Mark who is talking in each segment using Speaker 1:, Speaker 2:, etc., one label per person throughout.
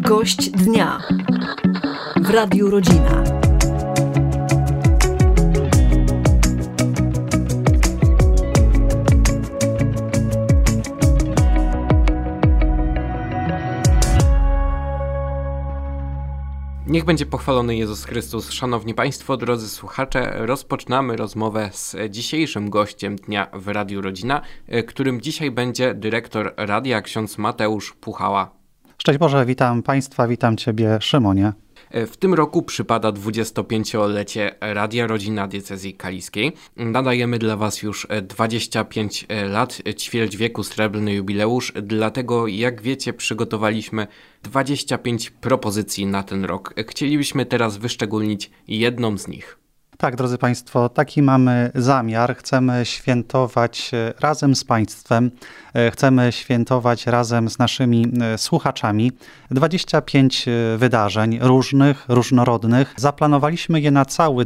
Speaker 1: Gość dnia w Radiu Rodzina.
Speaker 2: Niech będzie pochwalony Jezus Chrystus. Szanowni Państwo, drodzy słuchacze, rozpoczynamy rozmowę z dzisiejszym gościem dnia w Radiu Rodzina, którym dzisiaj będzie dyrektor radia, ksiądz Mateusz Puchała.
Speaker 3: Szczęść Boże, witam Państwa, witam Ciebie, Szymonie.
Speaker 2: W tym roku przypada 25-lecie Radia Rodzina Diecezji Kaliskiej. Nadajemy dla Was już 25 lat, ćwierć wieku, srebrny jubileusz. Dlatego, jak wiecie, przygotowaliśmy 25 propozycji na ten rok. Chcielibyśmy teraz wyszczególnić jedną z nich.
Speaker 3: Tak, drodzy Państwo, taki mamy zamiar. Chcemy świętować razem z Państwem, chcemy świętować razem z naszymi słuchaczami 25 wydarzeń różnych, różnorodnych. Zaplanowaliśmy je na cały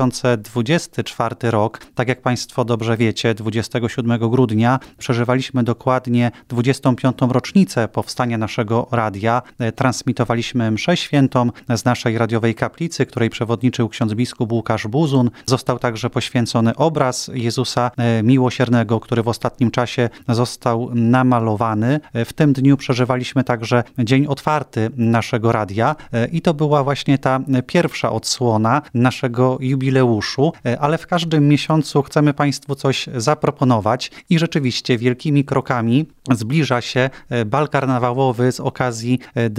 Speaker 3: 2024 rok. Tak jak Państwo dobrze wiecie, 27 grudnia przeżywaliśmy dokładnie 25. rocznicę powstania naszego radia. Transmitowaliśmy mszę świętą z naszej radiowej kaplicy, której przewodniczył ksiądz biskup Łukasz Buzun. Został także poświęcony obraz Jezusa Miłosiernego, który w ostatnim czasie został namalowany. W tym dniu przeżywaliśmy także dzień otwarty naszego radia i to była właśnie ta pierwsza odsłona naszego jubileuszu, ale w każdym miesiącu chcemy Państwu coś zaproponować i rzeczywiście wielkimi krokami zbliża się bal karnawałowy z okazji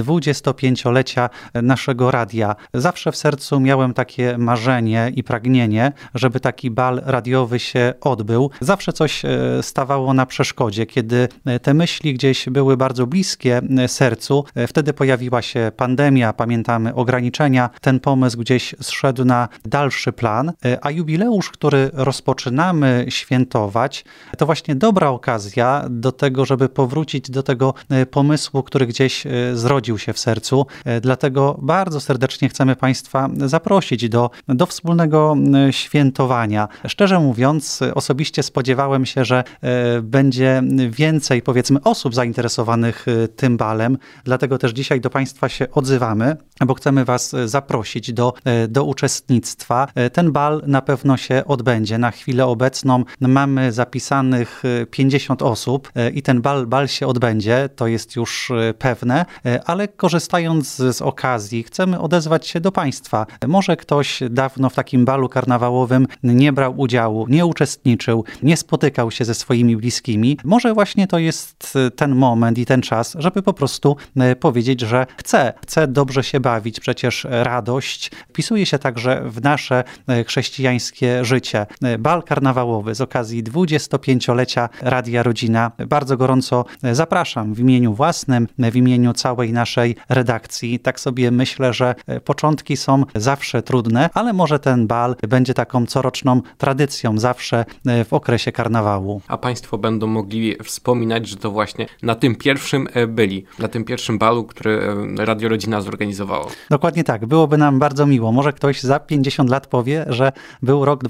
Speaker 3: 25-lecia naszego radia. Zawsze w sercu miałem takie marzenie i pragnienie, żeby taki bal radiowy się odbył. Zawsze coś stawało na przeszkodzie, kiedy te myśli gdzieś były bardzo bliskie sercu. Wtedy pojawiła się pandemia, pamiętamy ograniczenia. Ten pomysł gdzieś zszedł na dalszy plan, a jubileusz, który rozpoczynamy świętować, to właśnie dobra okazja do tego, żeby powrócić do tego pomysłu, który gdzieś zrodził się w sercu. Dlatego bardzo serdecznie chcemy Państwa zaprosić do wspólnego świętowania. Szczerze mówiąc, osobiście spodziewałem się, że będzie więcej, powiedzmy, osób zainteresowanych tym balem. Dlatego też dzisiaj do Państwa się odzywamy, bo chcemy Was zaprosić do uczestnictwa. Ten bal na pewno się odbędzie. Na chwilę obecną mamy zapisanych 50 osób i ten bal się odbędzie, to jest już pewne, ale korzystając z okazji chcemy odezwać się do Państwa. Może ktoś dawno w takim balu karnawałowym nie brał udziału, nie uczestniczył, nie spotykał się ze swoimi bliskimi. Może właśnie to jest ten moment i ten czas, żeby po prostu powiedzieć, że chce dobrze się bawić. Przecież radość wpisuje się także w nasze chrześcijańskie życie. Bal karnawałowy z okazji 25-lecia Radia Rodzina. Bardzo gorąco zapraszam w imieniu własnym, w imieniu całej naszej redakcji. Tak sobie myślę, że początki są zawsze trudne, ale może ten bal będzie taką coroczną tradycją zawsze w okresie karnawału.
Speaker 2: A Państwo będą mogli wspominać, że to właśnie na tym pierwszym byli, na tym pierwszym balu, który Radio Rodzina zorganizowało.
Speaker 3: Dokładnie tak. Byłoby nam bardzo miło. Może ktoś za 50 lat powie, że był rok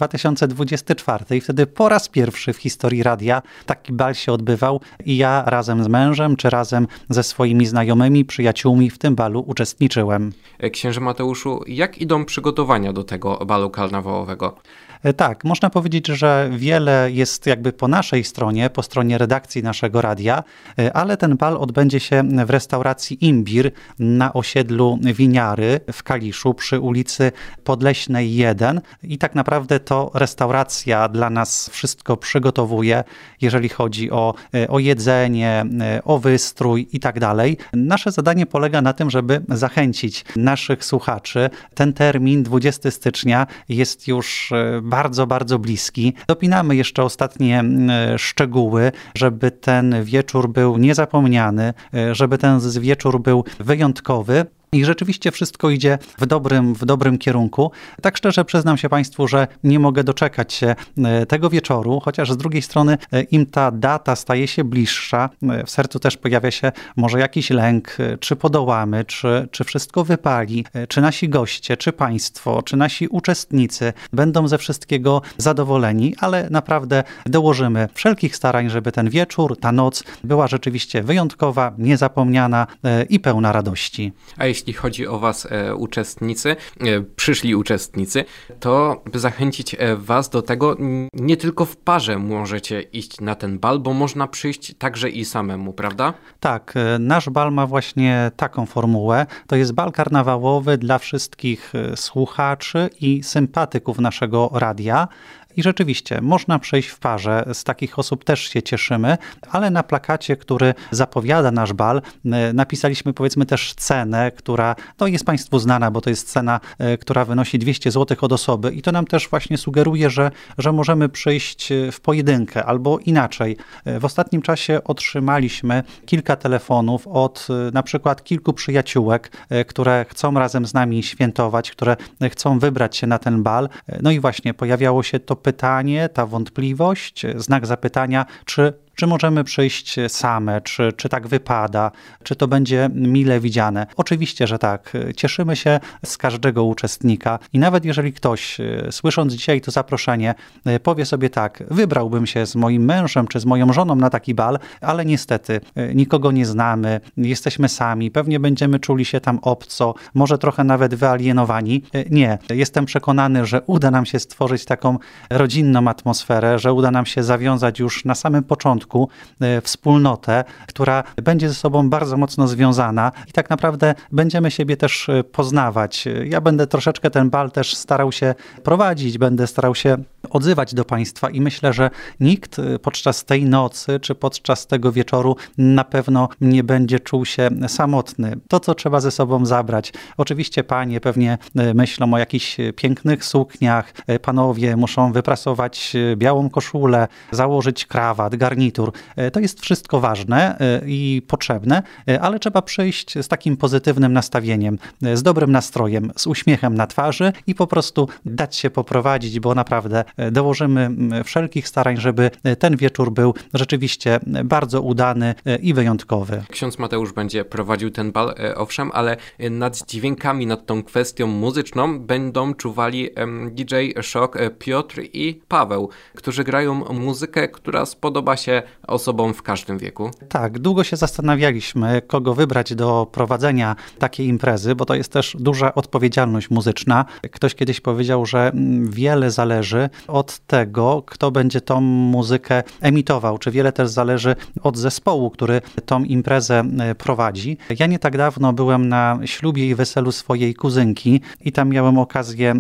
Speaker 3: 2024 i wtedy po raz pierwszy w historii radia taki bal się odbywał i ja razem z mężem, czy razem ze swoimi znajomymi, przyjaciółmi w tym balu uczestniczyłem.
Speaker 2: Księże Mateuszu, jak idą przygotowania do tego balu karnawałowego?
Speaker 3: Tak, można powiedzieć, że wiele jest jakby po naszej stronie, po stronie redakcji naszego radia, ale ten bal odbędzie się w restauracji Imbir na osiedlu Winiary w Kaliszu przy ulicy Podleśnej 1 i tak naprawdę to restauracja dla nas wszystko przygotowuje, jeżeli chodzi o jedzenie, o wystrój i tak dalej. Nasze zadanie polega na tym, żeby zachęcić naszych słuchaczy. Ten termin 20 stycznia jest już bardzo, bardzo bliski. Dopinamy jeszcze ostatnie szczegóły, żeby ten wieczór był niezapomniany, żeby ten wieczór był wyjątkowy. I rzeczywiście wszystko idzie w dobrym kierunku. Tak szczerze przyznam się Państwu, że nie mogę doczekać się tego wieczoru, chociaż z drugiej strony im ta data staje się bliższa, w sercu też pojawia się może jakiś lęk, czy podołamy, czy wszystko wypali, czy nasi goście, czy Państwo, czy nasi uczestnicy będą ze wszystkiego zadowoleni, ale naprawdę dołożymy wszelkich starań, żeby ten wieczór, ta noc była rzeczywiście wyjątkowa, niezapomniana i pełna radości.
Speaker 2: A jeśli chodzi o Was, przyszli uczestnicy, to by zachęcić Was do tego, nie tylko w parze możecie iść na ten bal, bo można przyjść także i samemu, prawda?
Speaker 3: Tak, nasz bal ma właśnie taką formułę. To jest bal karnawałowy dla wszystkich słuchaczy i sympatyków naszego radia. I rzeczywiście, można przejść w parze, z takich osób też się cieszymy, ale na plakacie, który zapowiada nasz bal, napisaliśmy powiedzmy też cenę, która jest Państwu znana, bo to jest cena, która wynosi 200 zł od osoby i to nam też właśnie sugeruje, że możemy przyjść w pojedynkę albo inaczej. W ostatnim czasie otrzymaliśmy kilka telefonów od na przykład kilku przyjaciółek, które chcą razem z nami świętować, które chcą wybrać się na ten bal. No i właśnie pojawiało się to pytanie, ta wątpliwość, znak zapytania, czy możemy przyjść same, czy tak wypada, czy to będzie mile widziane. Oczywiście, że tak. Cieszymy się z każdego uczestnika i nawet jeżeli ktoś, słysząc dzisiaj to zaproszenie, powie sobie tak, wybrałbym się z moim mężem, czy z moją żoną na taki bal, ale niestety nikogo nie znamy, jesteśmy sami, pewnie będziemy czuli się tam obco, może trochę nawet wyalienowani. Nie. Jestem przekonany, że uda nam się stworzyć taką rodzinną atmosferę, że uda nam się zawiązać już na samym początku wspólnotę, która będzie ze sobą bardzo mocno związana i tak naprawdę będziemy siebie też poznawać. Ja będę troszeczkę ten bal też starał się prowadzić, będę starał się odzywać do Państwa i myślę, że nikt podczas tej nocy czy podczas tego wieczoru na pewno nie będzie czuł się samotny. To, co trzeba ze sobą zabrać. Oczywiście panie pewnie myślą o jakichś pięknych sukniach, panowie muszą wyprasować białą koszulę, założyć krawat, garnitur. To jest wszystko ważne i potrzebne, ale trzeba przyjść z takim pozytywnym nastawieniem, z dobrym nastrojem, z uśmiechem na twarzy i po prostu dać się poprowadzić, bo naprawdę dołożymy wszelkich starań, żeby ten wieczór był rzeczywiście bardzo udany i wyjątkowy.
Speaker 2: Ksiądz Mateusz będzie prowadził ten bal, owszem, ale nad dźwiękami, nad tą kwestią muzyczną będą czuwali DJ Szok, Piotr i Paweł, którzy grają muzykę, która spodoba się osobom w każdym wieku.
Speaker 3: Tak, długo się zastanawialiśmy, kogo wybrać do prowadzenia takiej imprezy, bo to jest też duża odpowiedzialność muzyczna. Ktoś kiedyś powiedział, że wiele zależy od tego, kto będzie tą muzykę emitował, czy wiele też zależy od zespołu, który tą imprezę prowadzi. Ja nie tak dawno byłem na ślubie i weselu swojej kuzynki i tam miałem okazję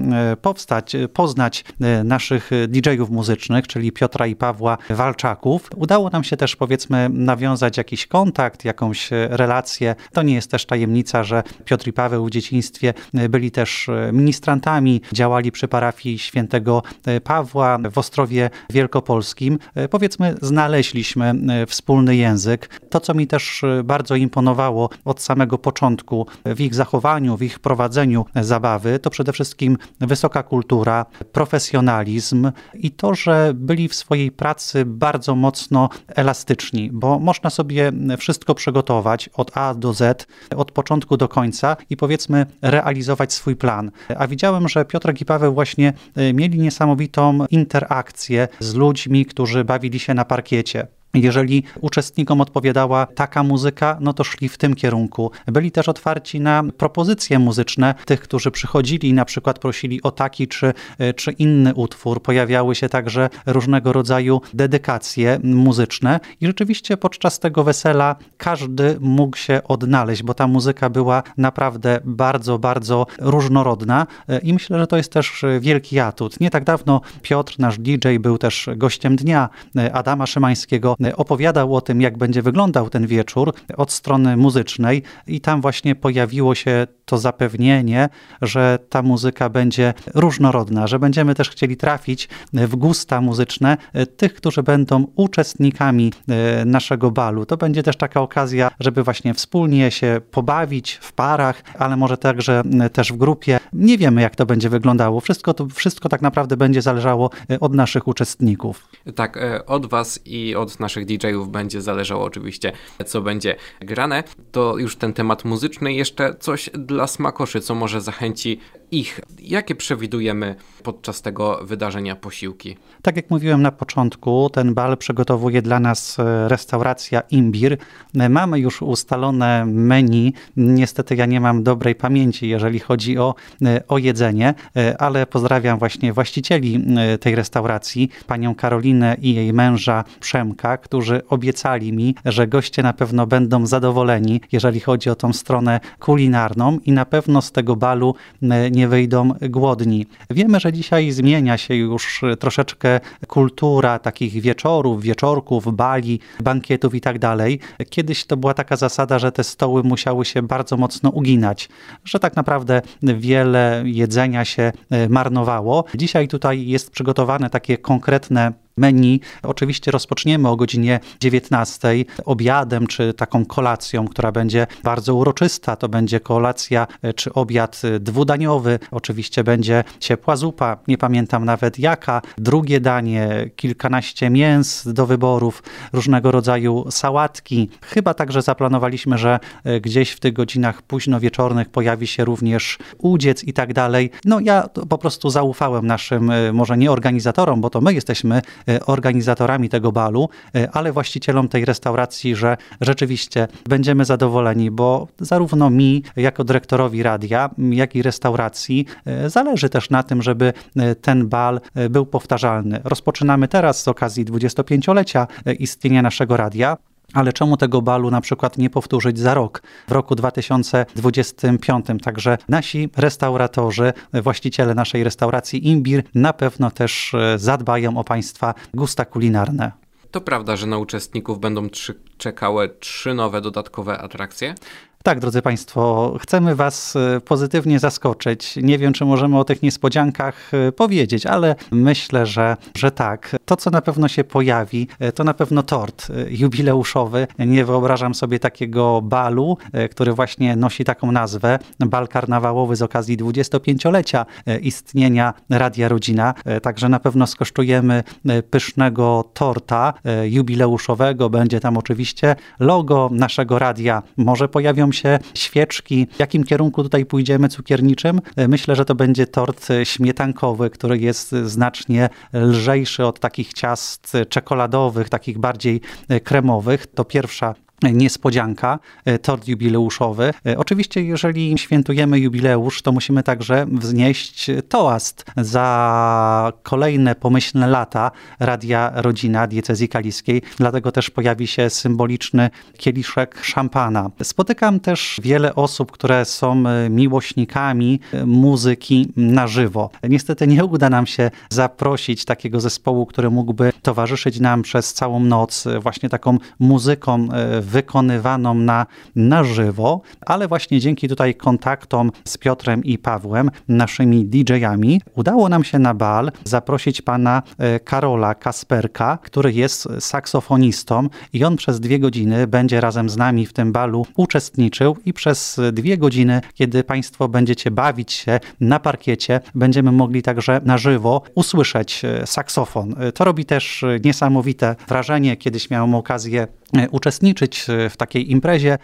Speaker 3: poznać naszych DJ-ów muzycznych, czyli Piotra i Pawła Walczaków. Udało nam się też powiedzmy nawiązać jakiś kontakt, jakąś relację. To nie jest też tajemnica, że Piotr i Paweł w dzieciństwie byli też ministrantami, działali przy parafii świętego Pawła w Ostrowie Wielkopolskim. Powiedzmy, znaleźliśmy wspólny język. To, co mi też bardzo imponowało od samego początku w ich zachowaniu, w ich prowadzeniu zabawy, to przede wszystkim wysoka kultura, profesjonalizm i to, że byli w swojej pracy bardzo mocno elastyczni, bo można sobie wszystko przygotować od A do Z, od początku do końca i powiedzmy realizować swój plan. A widziałem, że Piotrek i Paweł właśnie mieli niesamowitą interakcję z ludźmi, którzy bawili się na parkiecie. Jeżeli uczestnikom odpowiadała taka muzyka, no to szli w tym kierunku. Byli też otwarci na propozycje muzyczne tych, którzy przychodzili i na przykład prosili o taki czy inny utwór. Pojawiały się także różnego rodzaju dedykacje muzyczne i rzeczywiście podczas tego wesela każdy mógł się odnaleźć, bo ta muzyka była naprawdę bardzo, bardzo różnorodna i myślę, że to jest też wielki atut. Nie tak dawno Piotr, nasz DJ, był też gościem dnia Adama Szymańskiego opowiadał o tym, jak będzie wyglądał ten wieczór od strony muzycznej i tam właśnie pojawiło się to zapewnienie, że ta muzyka będzie różnorodna, że będziemy też chcieli trafić w gusta muzyczne tych, którzy będą uczestnikami naszego balu. To będzie też taka okazja, żeby właśnie wspólnie się pobawić w parach, ale może także też w grupie. Nie wiemy, jak to będzie wyglądało. Wszystko tak naprawdę będzie zależało od naszych uczestników.
Speaker 2: Tak, od was i od naszych DJ-ów będzie zależało oczywiście, co będzie grane. To już ten temat muzyczny. Jeszcze coś dla smakoszy, co może zachęci ich. Jakie przewidujemy podczas tego wydarzenia posiłki?
Speaker 3: Tak jak mówiłem na początku, ten bal przygotowuje dla nas restauracja Imbir. Mamy już ustalone menu. Niestety ja nie mam dobrej pamięci, jeżeli chodzi o jedzenie, ale pozdrawiam właśnie właścicieli tej restauracji, panią Karolinę i jej męża Przemka, którzy obiecali mi, że goście na pewno będą zadowoleni, jeżeli chodzi o tą stronę kulinarną i na pewno z tego balu nie wyjdą głodni. Wiemy, że dzisiaj zmienia się już troszeczkę kultura takich wieczorów, wieczorków, bali, bankietów i tak dalej. Kiedyś to była taka zasada, że te stoły musiały się bardzo mocno uginać, że tak naprawdę wiele jedzenia się marnowało. Dzisiaj tutaj jest przygotowane takie konkretne menu. Oczywiście rozpoczniemy o godzinie 19 obiadem czy taką kolacją, która będzie bardzo uroczysta. To będzie kolacja czy obiad dwudaniowy. Oczywiście będzie ciepła zupa, nie pamiętam nawet jaka. Drugie danie, kilkanaście mięs do wyborów, różnego rodzaju sałatki. Chyba także zaplanowaliśmy, że gdzieś w tych godzinach późno wieczornych pojawi się również udziec i tak dalej. No ja po prostu zaufałem naszym, może nie organizatorom, bo to my jesteśmy organizatorami tego balu, ale właścicielom tej restauracji, że rzeczywiście będziemy zadowoleni, bo zarówno mi, jako dyrektorowi radia, jak i restauracji zależy też na tym, żeby ten bal był powtarzalny. Rozpoczynamy teraz z okazji 25-lecia istnienia naszego radia. Ale czemu tego balu na przykład nie powtórzyć za rok, w roku 2025? Także nasi restauratorzy, właściciele naszej restauracji Imbir na pewno też zadbają o Państwa gusta kulinarne.
Speaker 2: To prawda, że na uczestników będą czekały 3 nowe dodatkowe atrakcje?
Speaker 3: Tak, drodzy Państwo, chcemy Was pozytywnie zaskoczyć. Nie wiem, czy możemy o tych niespodziankach powiedzieć, ale myślę, że tak. To, co na pewno się pojawi, to na pewno tort jubileuszowy. Nie wyobrażam sobie takiego balu, który właśnie nosi taką nazwę. Bal karnawałowy z okazji 25-lecia istnienia Radia Rodzina. Także na pewno skosztujemy pysznego torta jubileuszowego. Będzie tam oczywiście logo naszego radia. Może pojawią się świeczki. W jakim kierunku tutaj pójdziemy cukierniczym? Myślę, że to będzie tort śmietankowy, który jest znacznie lżejszy od takich ciast czekoladowych, takich bardziej kremowych. To pierwsza niespodzianka, tort jubileuszowy. Oczywiście, jeżeli świętujemy jubileusz, to musimy także wznieść toast za kolejne pomyślne lata Radia Rodzina Diecezji Kaliskiej. Dlatego też pojawi się symboliczny kieliszek szampana. Spotykam też wiele osób, które są miłośnikami muzyki na żywo. Niestety nie uda nam się zaprosić takiego zespołu, który mógłby towarzyszyć nam przez całą noc właśnie taką muzyką wykonywaną na żywo, ale właśnie dzięki tutaj kontaktom z Piotrem i Pawłem, naszymi DJ-ami, udało nam się na bal zaprosić pana Karola Kasperka, który jest saksofonistą i on przez 2 godziny będzie razem z nami w tym balu uczestniczył i przez 2 godziny, kiedy Państwo będziecie bawić się na parkiecie, będziemy mogli także na żywo usłyszeć saksofon. To robi też niesamowite wrażenie. Kiedyś miałem okazję uczestniczyć w takiej imprezie,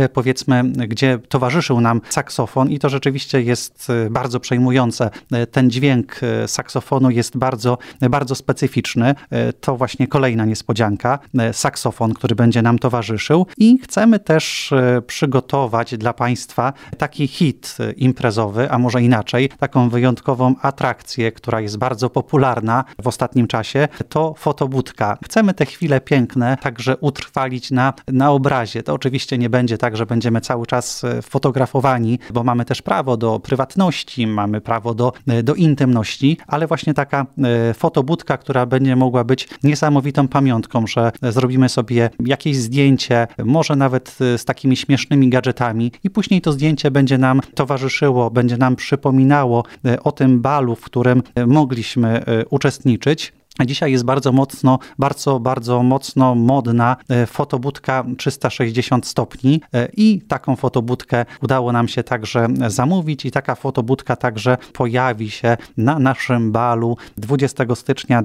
Speaker 3: gdzie towarzyszył nam saksofon i to rzeczywiście jest bardzo przejmujące. Ten dźwięk saksofonu jest bardzo, bardzo specyficzny. To właśnie kolejna niespodzianka. Saksofon, który będzie nam towarzyszył i chcemy też przygotować dla Państwa taki hit imprezowy, a może inaczej, taką wyjątkową atrakcję, która jest bardzo popularna w ostatnim czasie. To fotobudka. Chcemy te chwile piękne także utrwalić utrwalić na obrazie. To oczywiście nie będzie tak, że będziemy cały czas fotografowani, bo mamy też prawo do prywatności, mamy prawo do intymności, ale właśnie taka fotobudka, która będzie mogła być niesamowitą pamiątką, że zrobimy sobie jakieś zdjęcie, może nawet z takimi śmiesznymi gadżetami i później to zdjęcie będzie nam towarzyszyło, będzie nam przypominało o tym balu, w którym mogliśmy uczestniczyć. Dzisiaj jest bardzo mocno modna fotobudka 360 stopni i taką fotobudkę udało nam się także zamówić i taka fotobudka także pojawi się na naszym balu 20 stycznia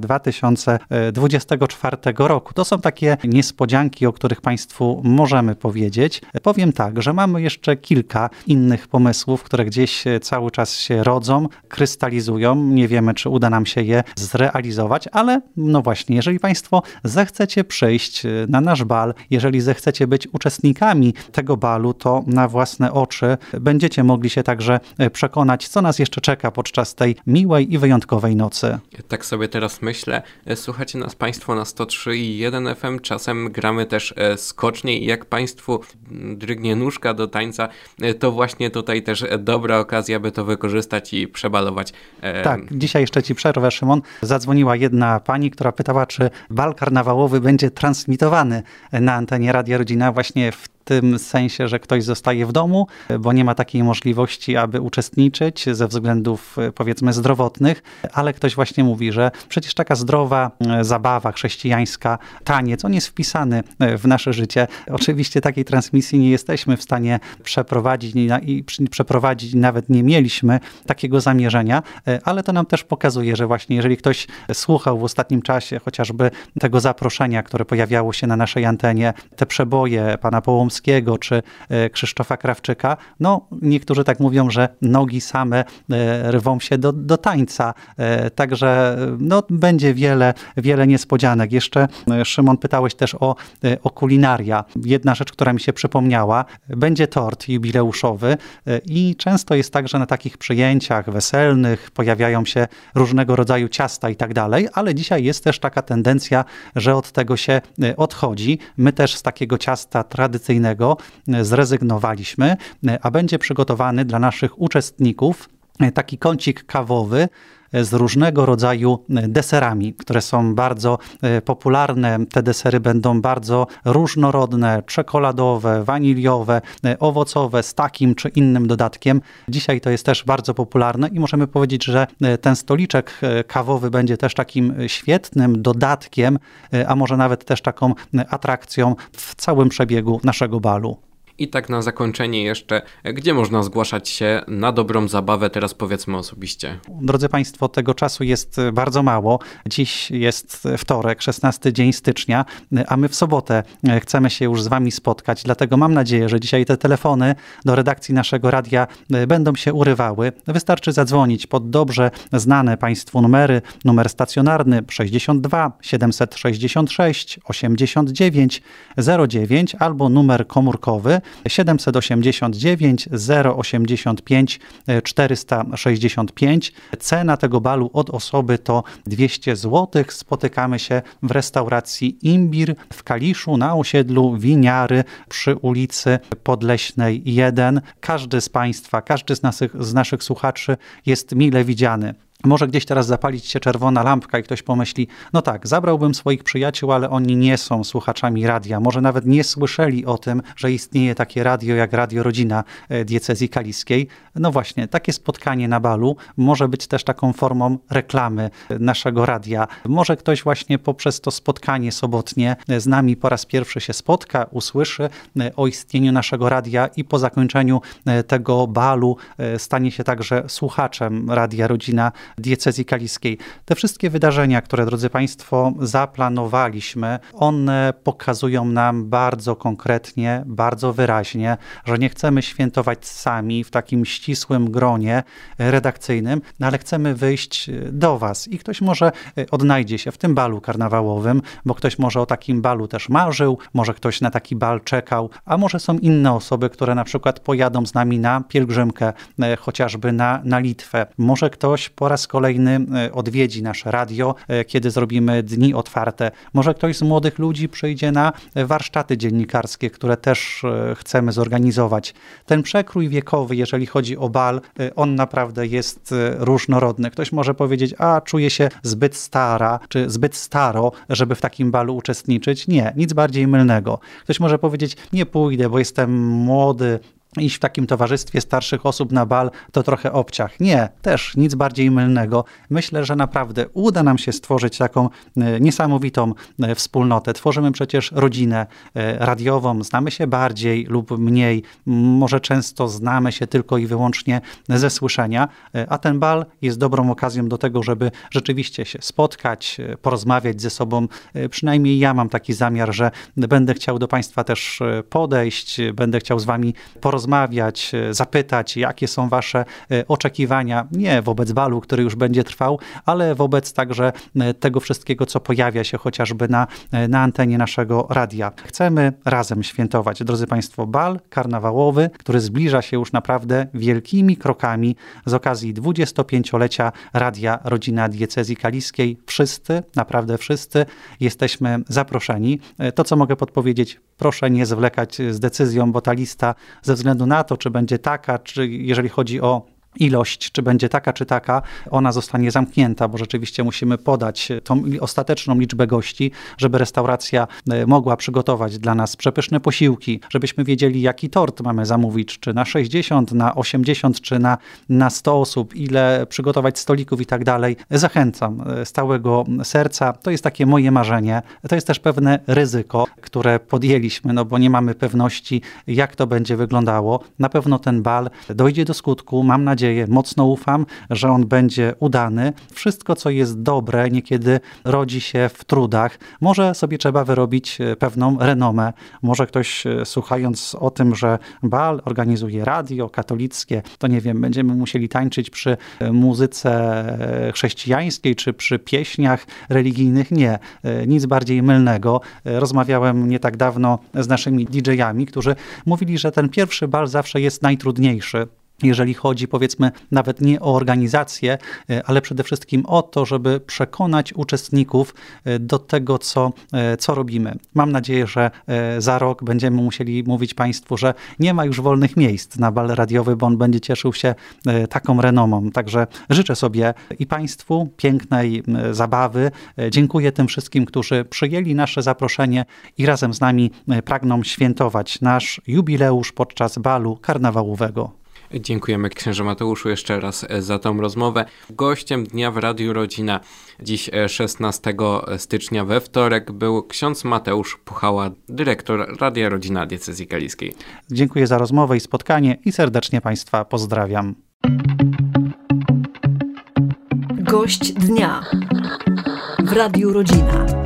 Speaker 3: 2024 roku. To są takie niespodzianki, o których Państwu możemy powiedzieć. Powiem tak, że mamy jeszcze kilka innych pomysłów, które gdzieś cały czas się rodzą, krystalizują. Nie wiemy, czy uda nam się je zrealizować, ale no właśnie, jeżeli Państwo zechcecie przyjść na nasz bal, jeżeli zechcecie być uczestnikami tego balu, to na własne oczy będziecie mogli się także przekonać, co nas jeszcze czeka podczas tej miłej i wyjątkowej nocy.
Speaker 2: Tak sobie teraz myślę, słuchacie nas Państwo na 103,1 FM, czasem gramy też skocznie i jak Państwu drgnie nóżka do tańca, to właśnie tutaj też dobra okazja, by to wykorzystać i przebalować.
Speaker 3: Tak, dzisiaj jeszcze Ci przerwę, Szymon. Zadzwoniła jedna pani, która pytała, czy bal karnawałowy będzie transmitowany na antenie Radia Rodzina właśnie w tym sensie, że ktoś zostaje w domu, bo nie ma takiej możliwości, aby uczestniczyć ze względów, powiedzmy, zdrowotnych, ale ktoś właśnie mówi, że przecież taka zdrowa zabawa chrześcijańska, taniec, on jest wpisany w nasze życie. Oczywiście takiej transmisji nie jesteśmy w stanie przeprowadzić, nawet nie mieliśmy takiego zamierzenia, ale to nam też pokazuje, że właśnie jeżeli ktoś słuchał w ostatnim czasie chociażby tego zaproszenia, które pojawiało się na naszej antenie, te przeboje pana Połomskiego czy Krzysztofa Krawczyka, no niektórzy tak mówią, że nogi same rwą się do tańca. Także no, będzie wiele niespodzianek. Jeszcze Szymon, pytałeś też o kulinaria. Jedna rzecz, która mi się przypomniała, będzie tort jubileuszowy i często jest tak, że na takich przyjęciach weselnych pojawiają się różnego rodzaju ciasta i tak dalej, ale dzisiaj jest też taka tendencja, że od tego się odchodzi. My też z takiego ciasta tradycyjnego zrezygnowaliśmy, a będzie przygotowany dla naszych uczestników taki kącik kawowy z różnego rodzaju deserami, które są bardzo popularne. Te desery będą bardzo różnorodne, czekoladowe, waniliowe, owocowe, z takim czy innym dodatkiem. Dzisiaj to jest też bardzo popularne i możemy powiedzieć, że ten stoliczek kawowy będzie też takim świetnym dodatkiem, a może nawet też taką atrakcją w całym przebiegu naszego balu.
Speaker 2: I tak na zakończenie jeszcze, gdzie można zgłaszać się na dobrą zabawę, teraz powiedzmy osobiście.
Speaker 3: Drodzy Państwo, tego czasu jest bardzo mało. Dziś jest wtorek, 16 dzień stycznia, a my w sobotę chcemy się już z Wami spotkać, dlatego mam nadzieję, że dzisiaj te telefony do redakcji naszego radia będą się urywały. Wystarczy zadzwonić pod dobrze znane Państwu numery, numer stacjonarny 62 766 89 09 albo numer komórkowy 789 085 465. Cena tego balu od osoby to 200 zł. Spotykamy się w restauracji Imbir w Kaliszu na osiedlu Winiary przy ulicy Podleśnej 1. Każdy z Państwa, każdy z naszych słuchaczy jest mile widziany. Może gdzieś teraz zapalić się czerwona lampka i ktoś pomyśli, no tak, zabrałbym swoich przyjaciół, ale oni nie są słuchaczami radia. Może nawet nie słyszeli o tym, że istnieje takie radio jak Radio Rodzina Diecezji Kaliskiej. No właśnie, takie spotkanie na balu może być też taką formą reklamy naszego radia. Może ktoś właśnie poprzez to spotkanie sobotnie z nami po raz pierwszy się spotka, usłyszy o istnieniu naszego radia i po zakończeniu tego balu stanie się także słuchaczem Radia Rodzina Diecezji Kaliskiej. Te wszystkie wydarzenia, które, drodzy Państwo, zaplanowaliśmy, one pokazują nam bardzo konkretnie, bardzo wyraźnie, że nie chcemy świętować sami w takim ścisłym gronie redakcyjnym, ale chcemy wyjść do Was i ktoś może odnajdzie się w tym balu karnawałowym, bo ktoś może o takim balu też marzył, może ktoś na taki bal czekał, a może są inne osoby, które na przykład pojadą z nami na pielgrzymkę, chociażby na Litwę. Może ktoś po raz raz kolejny odwiedzi nasze radio, kiedy zrobimy dni otwarte. Może ktoś z młodych ludzi przyjdzie na warsztaty dziennikarskie, które też chcemy zorganizować. Ten przekrój wiekowy, jeżeli chodzi o bal, on naprawdę jest różnorodny. Ktoś może powiedzieć, czuję się zbyt stara, czy zbyt staro, żeby w takim balu uczestniczyć. Nie, nic bardziej mylnego. Ktoś może powiedzieć, nie pójdę, bo jestem młody, iść w takim towarzystwie starszych osób na bal to trochę obciach. Nie, też nic bardziej mylnego. Myślę, że naprawdę uda nam się stworzyć taką niesamowitą wspólnotę. Tworzymy przecież rodzinę radiową, znamy się bardziej lub mniej, może często znamy się tylko i wyłącznie ze słyszenia, a ten bal jest dobrą okazją do tego, żeby rzeczywiście się spotkać, porozmawiać ze sobą. Przynajmniej ja mam taki zamiar, że będę chciał do Państwa też podejść, będę chciał z Wami porozmawiać, zapytać, jakie są wasze oczekiwania, nie wobec balu, który już będzie trwał, ale wobec także tego wszystkiego, co pojawia się chociażby na antenie naszego radia. Chcemy razem świętować, drodzy Państwo, bal karnawałowy, który zbliża się już naprawdę wielkimi krokami z okazji 25-lecia Radia Rodzina Diecezji Kaliskiej. Wszyscy, naprawdę wszyscy jesteśmy zaproszeni. To, co mogę podpowiedzieć, proszę nie zwlekać z decyzją, bo ta lista ze względu na to, czy będzie taka, czy jeżeli chodzi o ilość, czy będzie taka, czy taka, ona zostanie zamknięta, bo rzeczywiście musimy podać tą ostateczną liczbę gości, żeby restauracja mogła przygotować dla nas przepyszne posiłki, żebyśmy wiedzieli, jaki tort mamy zamówić, czy na 60, na 80, czy na 100 osób, ile przygotować stolików i tak dalej. Zachęcam z całego serca. To jest takie moje marzenie. To jest też pewne ryzyko, które podjęliśmy, no bo nie mamy pewności, jak to będzie wyglądało. Na pewno ten bal dojdzie do skutku. Mam nadzieję, mocno ufam, że on będzie udany. Wszystko, co jest dobre, niekiedy rodzi się w trudach. Może sobie trzeba wyrobić pewną renomę. Może ktoś, słuchając o tym, że bal organizuje radio katolickie, to nie wiem, będziemy musieli tańczyć przy muzyce chrześcijańskiej, czy przy pieśniach religijnych. Nie, nic bardziej mylnego. Rozmawiałem nie tak dawno z naszymi DJ-ami, którzy mówili, że ten pierwszy bal zawsze jest najtrudniejszy. Jeżeli chodzi, powiedzmy, nawet nie o organizację, ale przede wszystkim o to, żeby przekonać uczestników do tego, co robimy. Mam nadzieję, że za rok będziemy musieli mówić Państwu, że nie ma już wolnych miejsc na bal radiowy, bo on będzie cieszył się taką renomą. Także życzę sobie i Państwu pięknej zabawy. Dziękuję tym wszystkim, którzy przyjęli nasze zaproszenie i razem z nami pragną świętować nasz jubileusz podczas balu karnawałowego.
Speaker 2: Dziękujemy księże Mateuszu jeszcze raz za tą rozmowę. Gościem dnia w Radiu Rodzina dziś 16 stycznia we wtorek był ksiądz Mateusz Puchała, dyrektor Radia Rodzina Diecezji Kaliskiej.
Speaker 3: Dziękuję za rozmowę i spotkanie i serdecznie Państwa pozdrawiam.
Speaker 1: Gość dnia w Radiu Rodzina.